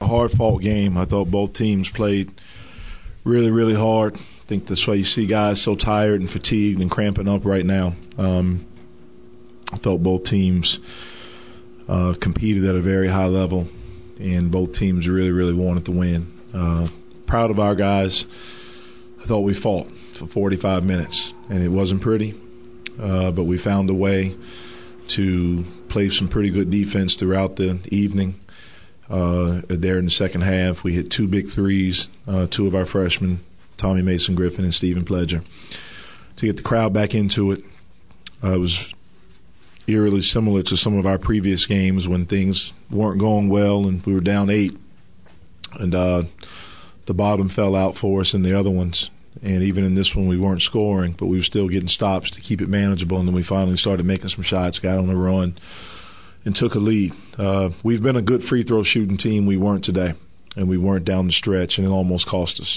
a hard-fought game. I thought both teams played really, really hard. I think that's why you see guys so tired and fatigued and cramping up right now. I thought both teams competed at a very high level, and both teams really, really wanted to win. Proud of our guys. I thought we fought for 45 minutes, and it wasn't pretty, but we found a way to play some pretty good defense throughout the evening. There in the second half, we hit 2 big threes, 2 of our freshmen, Tommy Mason Griffin and Stephen Pledger, to get the crowd back into it. It was eerily similar to some of our previous games when things weren't going well and we were down 8, and the bottom fell out for us in the other ones. And even in this one, we weren't scoring, but we were still getting stops to keep it manageable. And then we finally started making some shots, got on the run, and took a lead. We've been a good free throw shooting team. We weren't today, and we weren't down the stretch, and it almost cost us.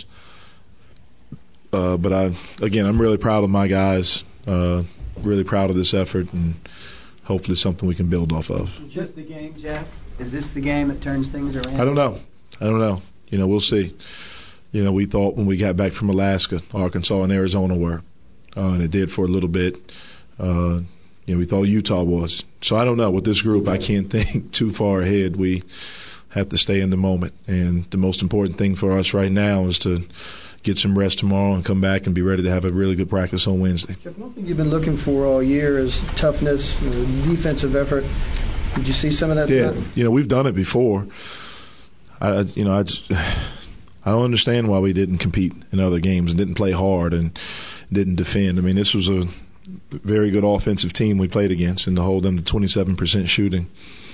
But I'm really proud of my guys, really proud of this effort, and hopefully something we can build off of. Is this the game, Jeff? Is this the game that turns things around? I don't know. We'll see. We thought when we got back from Alaska, Arkansas and Arizona were, and it did for a little bit. We thought Utah was. So I don't know. With this group, I can't think too far ahead. We have to stay in the moment. And the most important thing for us right now is to get some rest tomorrow and come back and be ready to have a really good practice on Wednesday. Jeff, one thing you've been looking for all year is toughness, defensive effort. Did you see some of that tonight? Yeah, we've done it before. I don't understand why we didn't compete in other games and didn't play hard and didn't defend. I mean, this was a very good offensive team we played against, and to hold them to 27% shooting.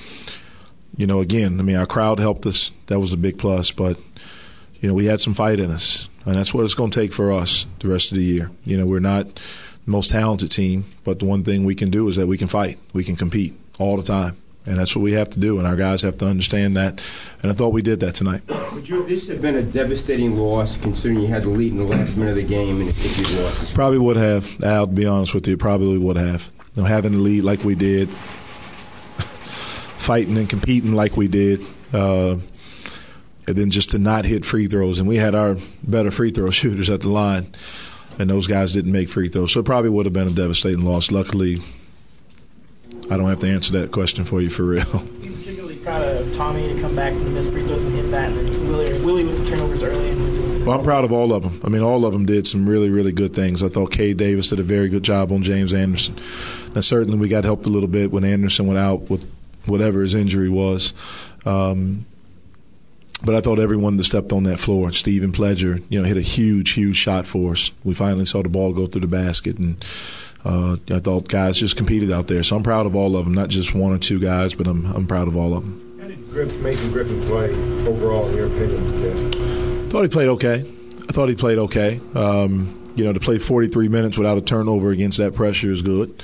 Our crowd helped us. That was a big plus, but we had some fight in us, and that's what it's going to take for us the rest of the year. We're not the most talented team, but the one thing we can do is that we can fight. We can compete all the time. And that's what we have to do, and our guys have to understand that. And I thought we did that tonight. Would this have been a devastating loss, considering you had the lead in the last minute of the game, and if you lost this? Probably would have, Al, to be honest with you. Probably would have. Having the lead like we did, fighting and competing like we did, and then just to not hit free throws. And we had our better free throw shooters at the line, and those guys didn't make free throws. So it probably would have been a devastating loss. Luckily, I don't have to answer that question for you for real. You're particularly proud of Tommy to come back from the missed free throws and hit that, and then Willie with the turnovers early. Well, I'm proud of all of them. I mean, all of them did some really, really good things. I thought Cade Davis did a very good job on James Anderson. Now, certainly we got helped a little bit when Anderson went out with whatever his injury was. But I thought everyone that stepped on that floor, Stephen Pledger, hit a huge, huge shot for us. We finally saw the ball go through the basket, and I thought guys just competed out there. So I'm proud of all of them, not just one or two guys, but I'm proud of all of them. How did Mason Griffin play overall, in your opinion? I thought he played okay. To play 43 minutes without a turnover against that pressure is good.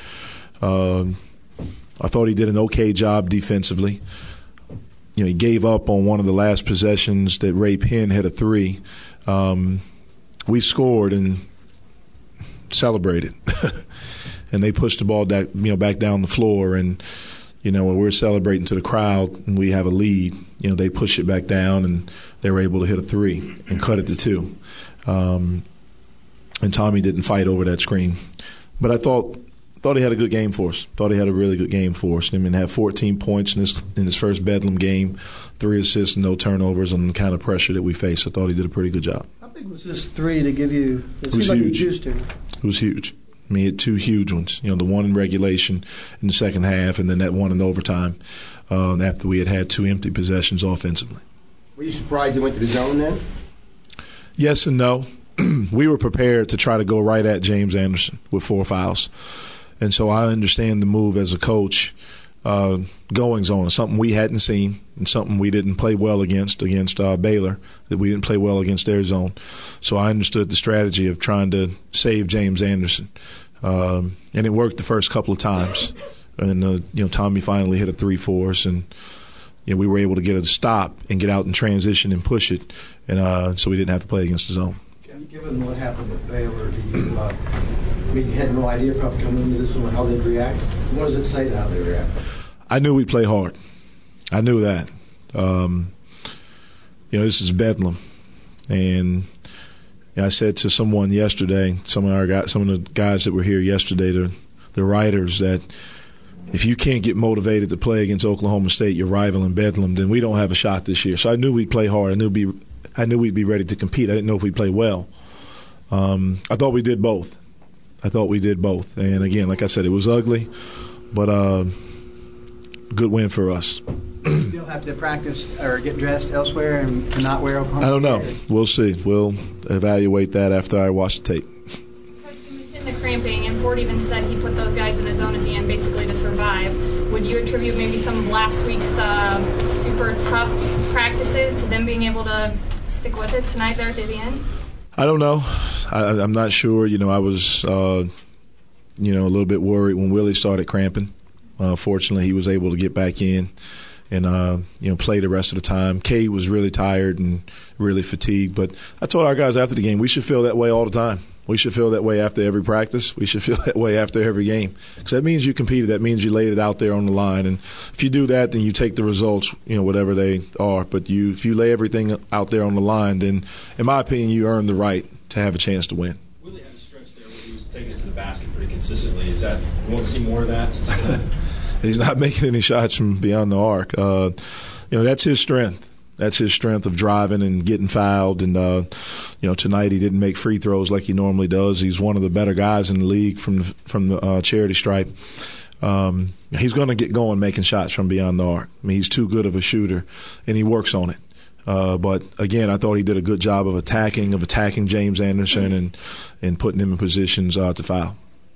I thought he did an okay job defensively. He gave up on one of the last possessions that Ray Penn hit a 3. We scored and celebrated. And they pushed the ball back down the floor, and when we're celebrating to the crowd and we have a lead, they push it back down, and they were able to hit a 3 and cut it to 2. And Tommy didn't fight over that screen, but I thought he had a good game for us. Thought he had a really good game for us. Had 14 points in his first Bedlam game, 3 assists, no turnovers on the kind of pressure that we face. I thought he did a pretty good job. How big was this 3 to give you? It was like huge. He juiced it. It was huge. He had 2 huge ones. The one in regulation in the second half, and then that one in overtime after we had 2 empty possessions offensively. Were you surprised he went to the zone then? Yes and no. We were prepared to try to go right at James Anderson with 4 fouls. And so I understand the move as a coach going zone. Something we hadn't seen and something we didn't play well against Baylor, that we didn't play well against their zone. So I understood the strategy of trying to save James Anderson. And it worked the first couple of times. And, Tommy finally hit a 3 for us, and we were able to get a stop and get out and transition and push it. And so we didn't have to play against the zone. Given what happened at Baylor, you had no idea probably coming into this one how they'd react. What does it say to how they react? I knew we'd play hard. I knew that. this is Bedlam. And I said to someone yesterday, some of the guys that were here yesterday, the writers, that if you can't get motivated to play against Oklahoma State, your rival in Bedlam, then we don't have a shot this year. So I knew we'd play hard. I knew we'd be ready to compete. I didn't know if we'd play well. I thought we did both. And again, like I said, it was ugly, but good win for us. You still have to practice or get dressed elsewhere and cannot wear Oklahoma? I don't know. We'll see. We'll evaluate that after I watch the tape. Coach, you mentioned the cramping, and Ford even said he put those guys in his zone at the end basically to survive. Would you attribute maybe some of last week's super tough practices to them being able to stick with it tonight there at the end? I don't know. I'm not sure. I was, a little bit worried when Willie started cramping. Fortunately, he was able to get back in and, play the rest of the time. Cade was really tired and really fatigued. But I told our guys after the game, we should feel that way all the time. We should feel that way after every practice. We should feel that way after every game. Because that means you competed. That means you laid it out there on the line. And if you do that, then you take the results, whatever they are. But if you lay everything out there on the line, then, in my opinion, you earn the right to have a chance to win. Willie had a stretch there where he was taking it to the basket pretty consistently. Is that – you want to see more of that? He's not making any shots from beyond the arc. That's his strength. That's his strength of driving and getting fouled. And, tonight he didn't make free throws like he normally does. He's one of the better guys in the league from the charity stripe. He's going to get going making shots from beyond the arc. I mean, he's too good of a shooter, and he works on it. But, again, I thought he did a good job of attacking James Anderson and putting him in positions to foul.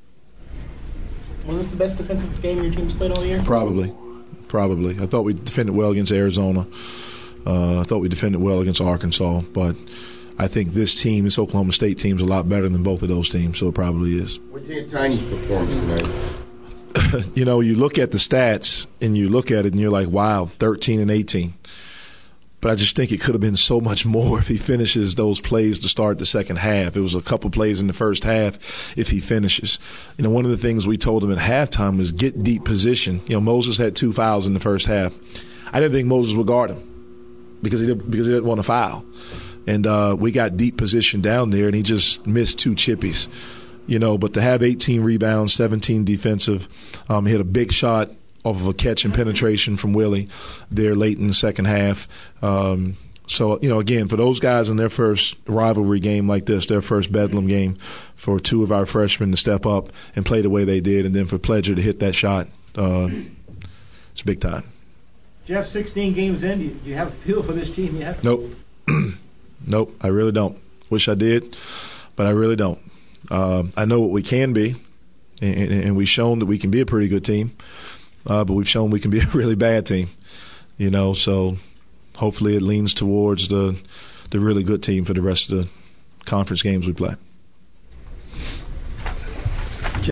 Was this the best defensive game your team's played all year? Probably. I thought we defended well against Arizona. I thought we defended well against Arkansas. But I think this Oklahoma State team, is a lot better than both of those teams, so it probably is. What do you think of Tiny's performance tonight? You look at the stats, and you look at it, and you're like, wow, 13 and 18. But I just think it could have been so much more if he finishes those plays to start the second half. It was a couple plays in the first half if he finishes. One of the things we told him at halftime was get deep position. Moses had 2 fouls in the first half. I didn't think Moses would guard him because he didn't want to foul. And we got deep position down there, and he just missed 2 chippies. But to have 18 rebounds, 17 defensive, he hit a big shot off of a catch and penetration from Willie there late in the second half. So, again, for those guys in their first rivalry game like this, their first Bedlam game, for 2 of our freshmen to step up and play the way they did, and then for Pledger to hit that shot, it's big time. Jeff, 16 games in, do you have a feel for this team yet? Nope. Nope, I really don't. Wish I did, but I really don't. I know what we can be, and we've shown that we can be a pretty good team. But we've shown we can be a really bad team, so hopefully it leans towards the really good team for the rest of the conference games we play.